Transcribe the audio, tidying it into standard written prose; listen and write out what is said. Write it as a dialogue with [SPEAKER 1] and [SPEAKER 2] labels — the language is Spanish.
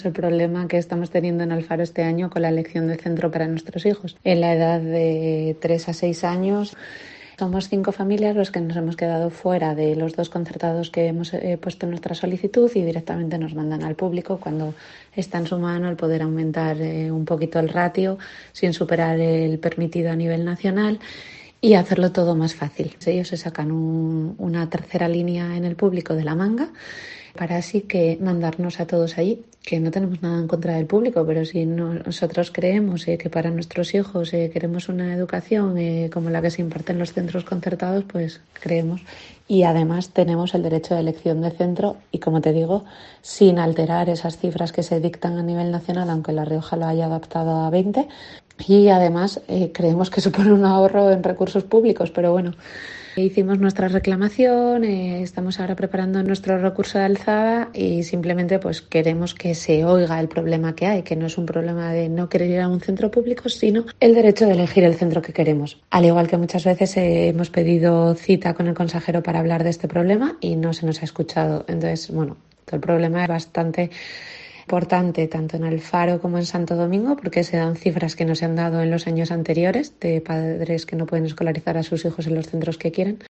[SPEAKER 1] El problema que estamos teniendo en Alfaro este año con la elección de centro para nuestros hijos. En la edad de 3 a 6 años somos 5 familias los que nos hemos quedado fuera de los 2 concertados que hemos puesto en nuestra solicitud y directamente nos mandan al público cuando está en su mano el poder aumentar un poquito el ratio sin superar el permitido a nivel nacional y hacerlo todo más fácil. Ellos se sacan una tercera línea en el público de la manga para así que mandarnos a todos allí, que no tenemos nada en contra del público, pero si nosotros creemos que para nuestros hijos queremos una educación como la que se imparte en los centros concertados, pues creemos. Y además tenemos el derecho de elección de centro y, como te digo, sin alterar esas cifras que se dictan a nivel nacional, aunque La Rioja lo haya adaptado a 20. Y además creemos que supone un ahorro en recursos públicos, pero bueno. Hicimos nuestra reclamación, estamos ahora preparando nuestro recurso de alzada y simplemente pues queremos que se oiga el problema que hay, que no es un problema de no querer ir a un centro público, sino el derecho de elegir el centro que queremos. Al igual que muchas veces hemos pedido cita con el consejero para hablar de este problema y no se nos ha escuchado. Entonces, bueno, el problema es bastante importante tanto en Alfaro como en Santo Domingo porque se dan cifras que no se han dado en los años anteriores de padres que no pueden escolarizar a sus hijos en los centros que quieren.